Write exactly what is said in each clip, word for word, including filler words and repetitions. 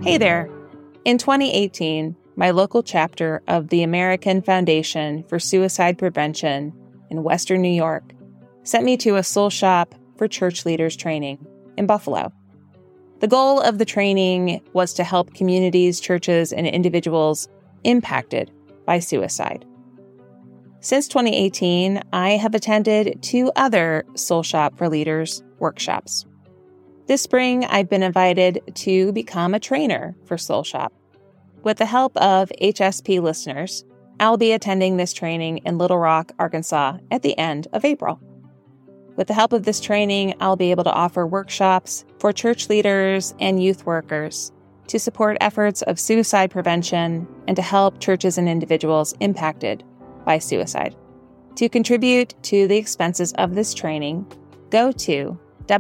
Hey there! In twenty eighteen, my local chapter of the American Foundation for Suicide Prevention in Western New York sent me to a soul shop for church leaders training in Buffalo. The goal of the training was to help communities, churches, and individuals impacted by suicide. Since twenty eighteen, I have attended two other Soul Shop for Leaders workshops. This spring, I've been invited to become a trainer for Soul Shop. With the help of H S P listeners, I'll be attending this training in Little Rock, Arkansas at the end of April. With the help of this training, I'll be able to offer workshops for church leaders and youth workers to support efforts of suicide prevention and to help churches and individuals impacted by suicide. To contribute to the expenses of this training, go to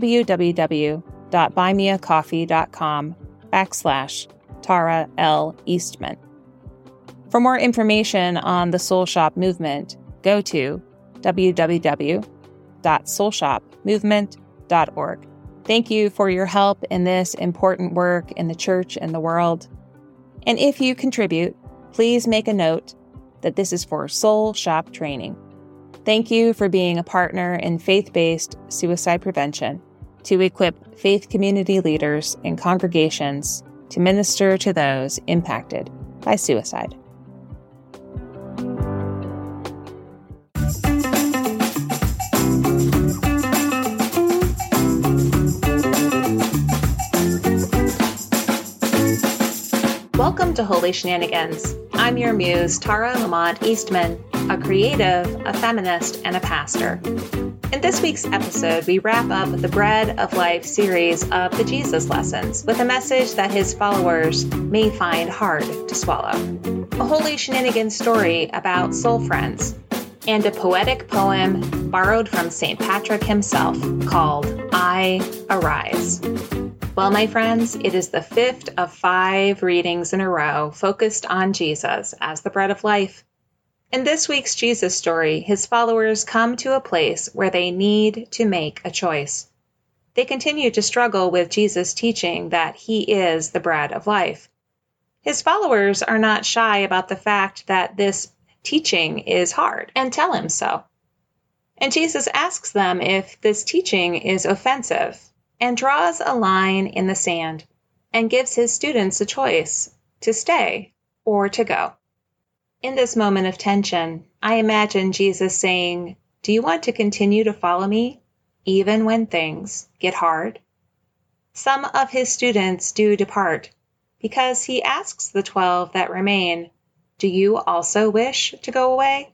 www.buymeacoffee.com backslash Tara L. Eastman. For more information on the Soul Shop movement, go to w w w dot soul shop movement dot org. Thank you for your help in this important work in the church and the world. And if you contribute, please make a note that this is for Soul Shop training. Thank you for being a partner in faith-based suicide prevention to equip faith community leaders and congregations to minister to those impacted by suicide. Welcome to Holy Shenanigans. I'm your muse, Tara Lamont Eastman, a creative, a feminist, and a pastor. In this week's episode, we wrap up the Bread of Life series of the Jesus Lessons with a message that his followers may find hard to swallow. A Holy Shenanigans story about soul friends, and a poetic poem borrowed from Saint Patrick himself called I Arise. Well, my friends, it is the fifth of five readings in a row focused on Jesus as the bread of life. In this week's Jesus story, his followers come to a place where they need to make a choice. They continue to struggle with Jesus' teaching that he is the bread of life. His followers are not shy about the fact that this teaching is hard and tell him so. And Jesus asks them if this teaching is offensive, and draws a line in the sand and gives his students a choice to stay or to go. In this moment of tension, I imagine Jesus saying, "Do you want to continue to follow me, even when things get hard?" Some of his students do depart, because he asks the twelve that remain, "Do you also wish to go away?"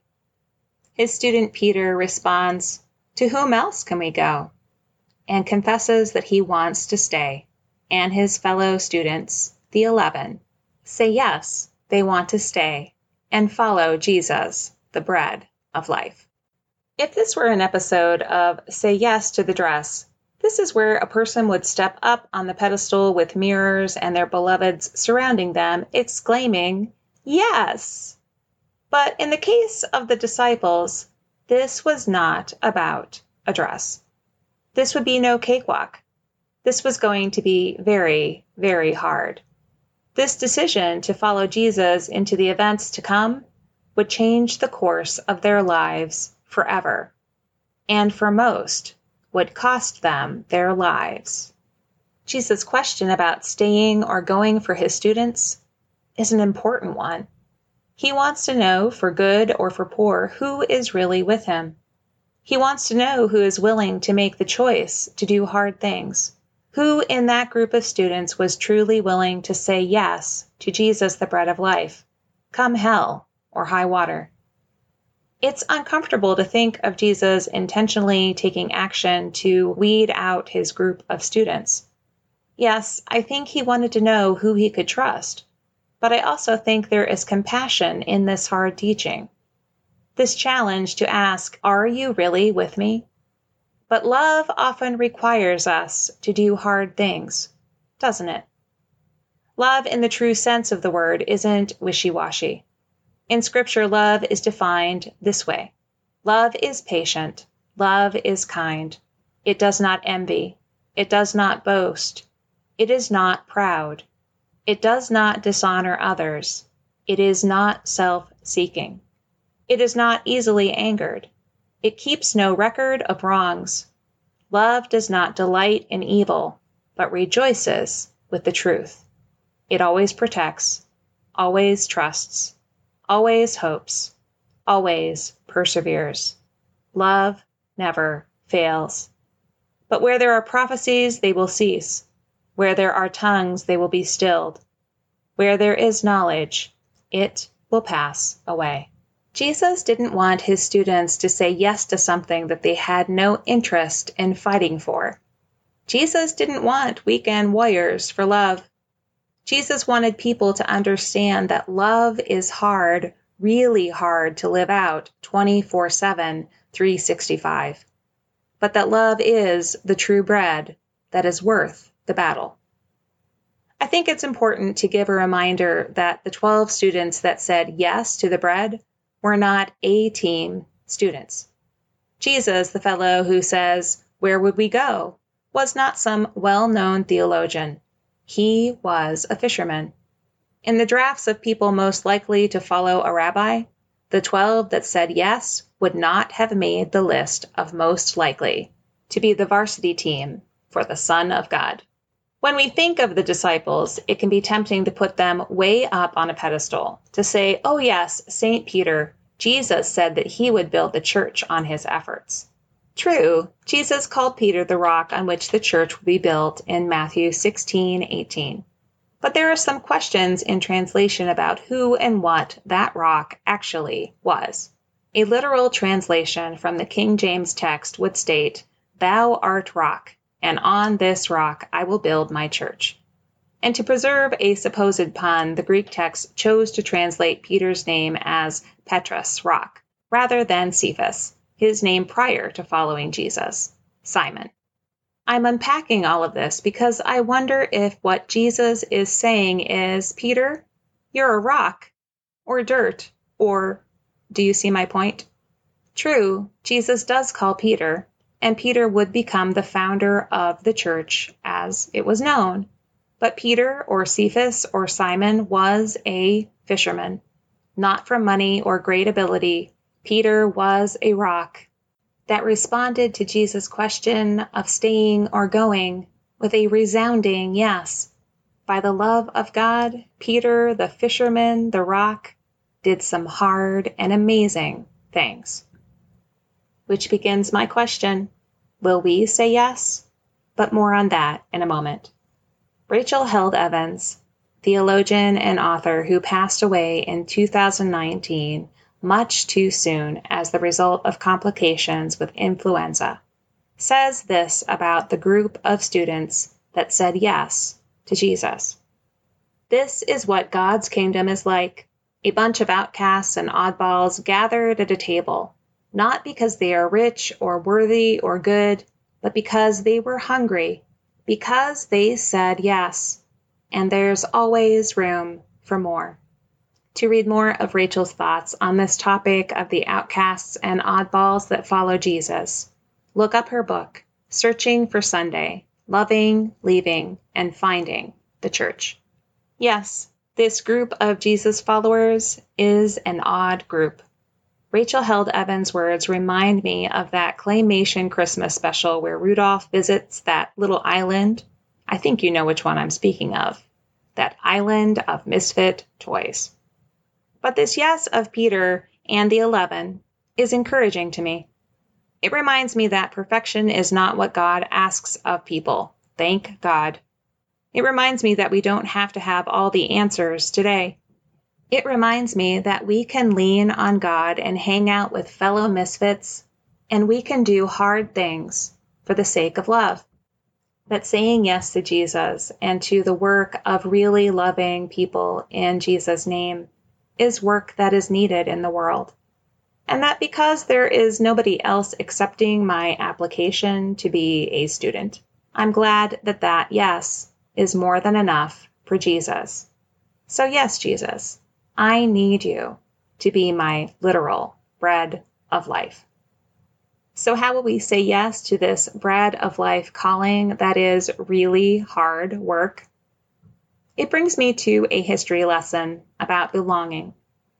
His student Peter responds, "To whom else can we go?" and confesses that he wants to stay, and his fellow students, the eleven, say yes, they want to stay and follow Jesus, the bread of life. If this were an episode of Say Yes to the Dress, this is where a person would step up on the pedestal with mirrors and their beloveds surrounding them, exclaiming, "Yes!" But in the case of the disciples, this was not about a dress. This would be no cakewalk. This was going to be very, very hard. This decision to follow Jesus into the events to come would change the course of their lives forever, and for most, would cost them their lives. Jesus' question about staying or going for his students is an important one. He wants to know, for good or for poor, who is really with him. He wants to know who is willing to make the choice to do hard things. Who in that group of students was truly willing to say yes to Jesus, the bread of life, come hell or high water? It's uncomfortable to think of Jesus intentionally taking action to weed out his group of students. Yes, I think he wanted to know who he could trust, but I also think there is compassion in this hard teaching. This challenge to ask, "Are you really with me?" But love often requires us to do hard things, doesn't it? Love in the true sense of the word isn't wishy-washy. In Scripture, love is defined this way. Love is patient. Love is kind. It does not envy. It does not boast. It is not proud. It does not dishonor others. It is not self-seeking. It is not easily angered. It keeps no record of wrongs. Love does not delight in evil, but rejoices with the truth. It always protects, always trusts, always hopes, always perseveres. Love never fails. But where there are prophecies, they will cease. Where there are tongues, they will be stilled. Where there is knowledge, it will pass away. Jesus didn't want his students to say yes to something that they had no interest in fighting for. Jesus didn't want weekend warriors for love. Jesus wanted people to understand that love is hard, really hard to live out twenty-four seven, three sixty-five. But that love is the true bread that is worth the battle. I think it's important to give a reminder that the twelve students that said yes to the bread were not A-team students. Jesus, the fellow who says, "Where would we go?" was not some well-known theologian. He was a fisherman. In the drafts of people most likely to follow a rabbi, the twelve that said yes would not have made the list of most likely to be the varsity team for the Son of God. When we think of the disciples, it can be tempting to put them way up on a pedestal, to say, oh yes, Saint Peter, Jesus said that he would build the church on his efforts. True, Jesus called Peter the rock on which the church would be built in Matthew sixteen eighteen. But there are some questions in translation about who and what that rock actually was. A literal translation from the King James text would state, "Thou art rock, and on this rock I will build my church." And to preserve a supposed pun, the Greek text chose to translate Peter's name as Petros, rock, rather than Cephas, his name prior to following Jesus, Simon. I'm unpacking all of this because I wonder if what Jesus is saying is, Peter, you're a rock, or dirt, or, do you see my point? True, Jesus does call Peter, and Peter would become the founder of the church as it was known. But Peter, or Cephas, or Simon was a fisherman. Not from money or great ability, Peter was a rock that responded to Jesus' question of staying or going with a resounding yes. By the love of God, Peter, the fisherman, the rock, did some hard and amazing things. Which begins my question, will we say yes? But more on that in a moment. Rachel Held Evans, theologian and author who passed away in two thousand nineteen, much too soon as the result of complications with influenza, says this about the group of students that said yes to Jesus. This is what God's kingdom is like, a bunch of outcasts and oddballs gathered at a table, not because they are rich or worthy or good, but because they were hungry, because they said yes, and there's always room for more. To read more of Rachel's thoughts on this topic of the outcasts and oddballs that follow Jesus, look up her book, Searching for Sunday, Loving, Leaving, and Finding the Church. Yes, this group of Jesus followers is an odd group. Rachel Held Evans' words remind me of that Claymation Christmas special where Rudolph visits that little island. I think you know which one I'm speaking of. That island of misfit toys. But this yes of Peter and the eleven is encouraging to me. It reminds me that perfection is not what God asks of people. Thank God. It reminds me that we don't have to have all the answers today. It reminds me that we can lean on God and hang out with fellow misfits, and we can do hard things for the sake of love. That saying yes to Jesus and to the work of really loving people in Jesus' name is work that is needed in the world. And that because there is nobody else accepting my application to be a student, I'm glad that that yes is more than enough for Jesus. So yes, Jesus, I need you to be my literal bread of life. So how will we say yes to this bread of life calling that is really hard work? It brings me to a history lesson about belonging.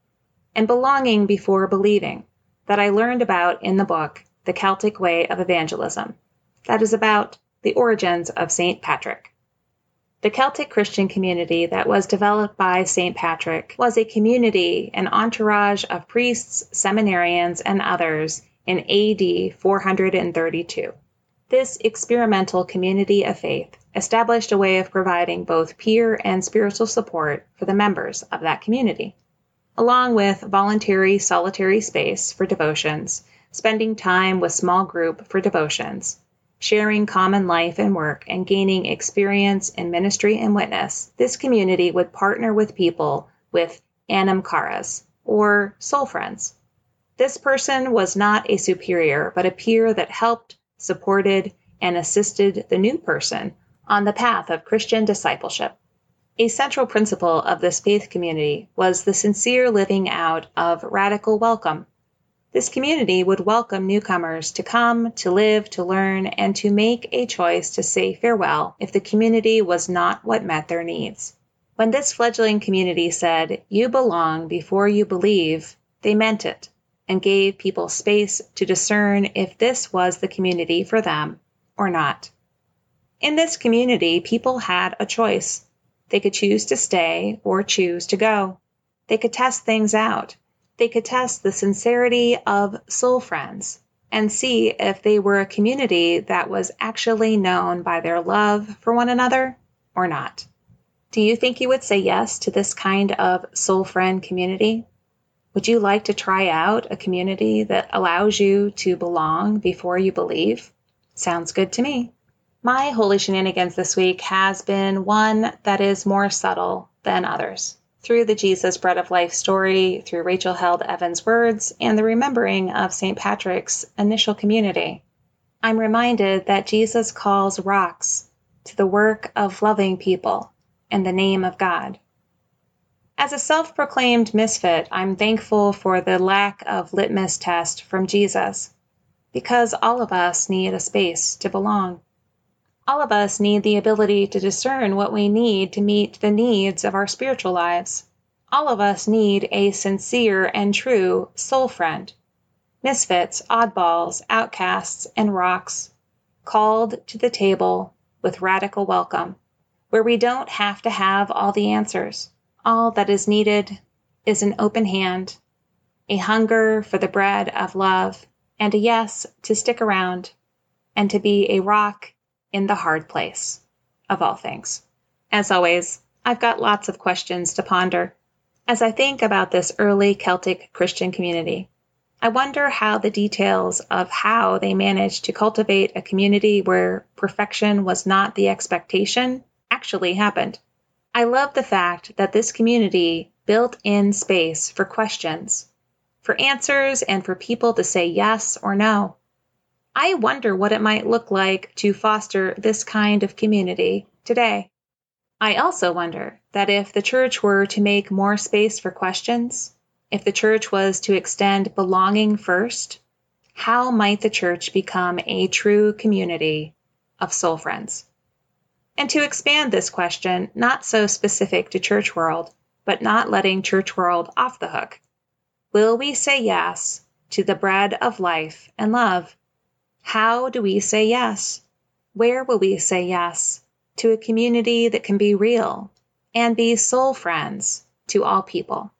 And belonging before believing that I learned about in the book, The Celtic Way of Evangelism. That is about the origins of Saint Patrick. The Celtic Christian community that was developed by Saint Patrick was a community, an entourage of priests, seminarians, and others in A D four hundred thirty-two. This experimental community of faith established a way of providing both peer and spiritual support for the members of that community, along with voluntary solitary space for devotions, spending time with small group for devotions, sharing common life and work, and gaining experience in ministry and witness. This community would partner with people with anam caras, or soul friends. This person was not a superior, but a peer that helped, supported, and assisted the new person on the path of Christian discipleship. A central principle of this faith community was the sincere living out of radical welcome. This community would welcome newcomers to come, to live, to learn, and to make a choice to say farewell if the community was not what met their needs. When this fledgling community said, "You belong before you believe," they meant it, and gave people space to discern if this was the community for them or not. In this community, people had a choice. They could choose to stay or choose to go. They could test things out. They could test the sincerity of soul friends and see if they were a community that was actually known by their love for one another or not. Do you think you would say yes to this kind of soul friend community? Would you like to try out a community that allows you to belong before you believe? Sounds good to me. My Holy Shenanigans this week has been one that is more subtle than others. Through the Jesus Bread of Life story, through Rachel Held Evans' words, and the remembering of Saint Patrick's initial community, I'm reminded that Jesus calls rocks to the work of loving people in the name of God. As a self-proclaimed misfit, I'm thankful for the lack of litmus test from Jesus, because all of us need a space to belong. All of us need the ability to discern what we need to meet the needs of our spiritual lives. All of us need a sincere and true soul friend. Misfits, oddballs, outcasts, and rocks, called to the table with radical welcome, where we don't have to have all the answers. All that is needed is an open hand, a hunger for the bread of love, and a yes to stick around and to be a rock in the hard place of all things. As always, I've got lots of questions to ponder. As I think about this early Celtic Christian community, I wonder how the details of how they managed to cultivate a community where perfection was not the expectation actually happened. I love the fact that this community built in space for questions, for answers, and for people to say yes or no. I wonder what it might look like to foster this kind of community today. I also wonder that if the church were to make more space for questions, if the church was to extend belonging first, how might the church become a true community of soul friends? And to expand this question, not so specific to church world, but not letting church world off the hook. Will we say yes to the bread of life and love? How do we say yes? Where will we say yes to a community that can be real and be soul friends to all people?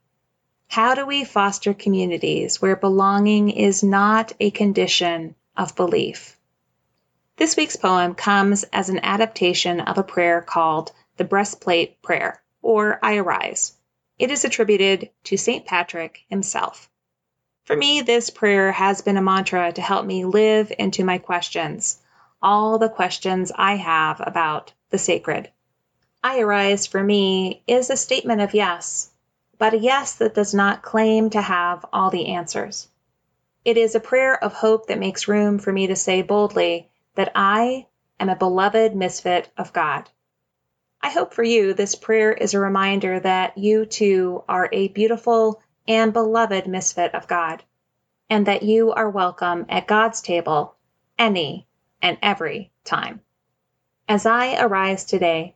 How do we foster communities where belonging is not a condition of belief? This week's poem comes as an adaptation of a prayer called the Breastplate Prayer, or I Arise. It is attributed to Saint Patrick himself. For me, this prayer has been a mantra to help me live into my questions, all the questions I have about the sacred. I Arise, for me, is a statement of yes, but a yes that does not claim to have all the answers. It is a prayer of hope that makes room for me to say boldly that I am a beloved misfit of God. I hope for you this prayer is a reminder that you too are a beautiful and beloved misfit of God, and that you are welcome at God's table any and every time. As I arise today,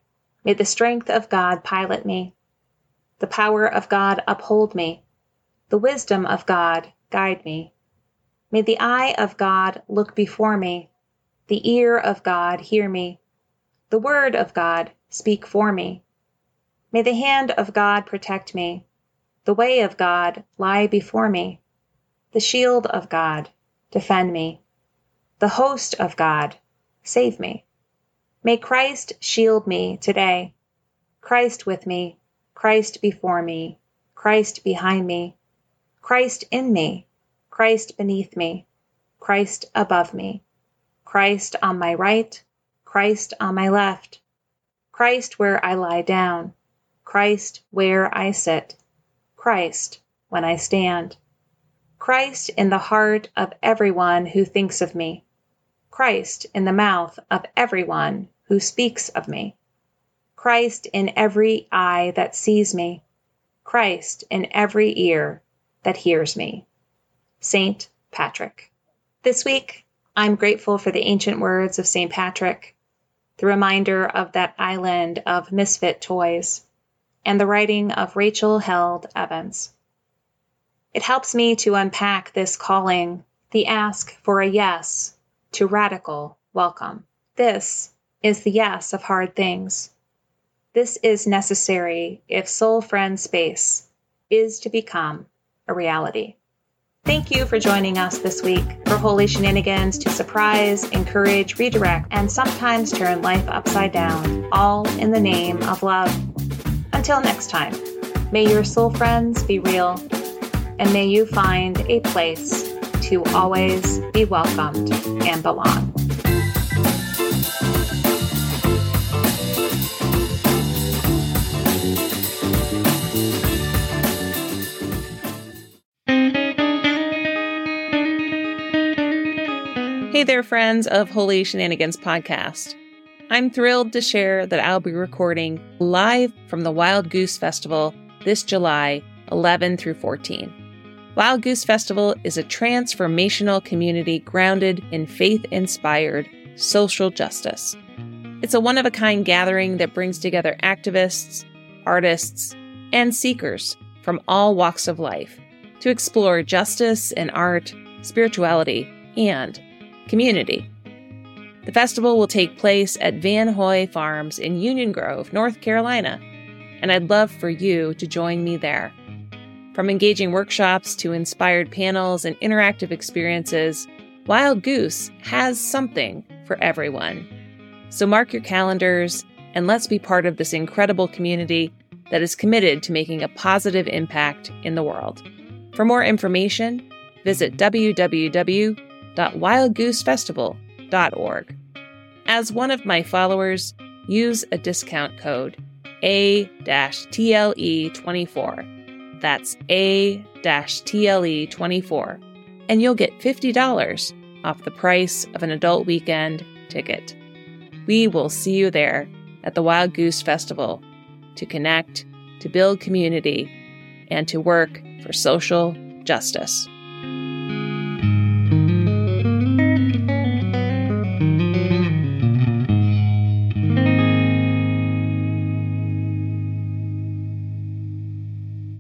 May the strength of God pilot me, the power of God uphold me, the wisdom of God guide me. May the eye of God look before me, the ear of God hear me, the word of God speak for me. May the hand of God protect me, the way of God lie before me, the shield of God defend me, the host of God save me. May Christ shield me today, Christ with me, Christ before me, Christ behind me, Christ in me, Christ beneath me, Christ above me, Christ on my right, Christ on my left, Christ where I lie down, Christ where I sit, Christ when I stand, Christ in the heart of everyone who thinks of me, Christ in the mouth of everyone who speaks of me, Christ in every eye that sees me, Christ in every ear that hears me. Saint Patrick. This week, I'm grateful for the ancient words of Saint Patrick, the reminder of that island of misfit toys, and the writing of Rachel Held Evans. It helps me to unpack this calling, the ask for a yes to radical welcome. This is the yes of hard things. This is necessary if Soul Friend Space is to become a reality. Thank you for joining us this week for Holy Shenanigans to surprise, encourage, redirect, and sometimes turn life upside down, all in the name of love. Until next time, may your soul friends be real, and may you find a place to always be welcomed and belong. Hey there, friends of Holy Shenanigans podcast. I'm thrilled to share that I'll be recording live from the Wild Goose Festival this July eleventh through fourteenth. Wild Goose Festival is a transformational community grounded in faith-inspired social justice. It's a one-of-a-kind gathering that brings together activists, artists, and seekers from all walks of life to explore justice in art, spirituality, and community. The festival will take place at Van Hoy Farms in Union Grove, North Carolina, and I'd love for you to join me there. From engaging workshops to inspired panels and interactive experiences, Wild Goose has something for everyone. So mark your calendars and let's be part of this incredible community that is committed to making a positive impact in the world. For more information, visit w w w dot wild goose festival dot org. As one of my followers, use a discount code A T L E twenty-four. That's A T L E twenty-four. And you'll get fifty dollars off the price of an adult weekend ticket. We will see you there at the Wild Goose Festival to connect, to build community, and to work for social justice.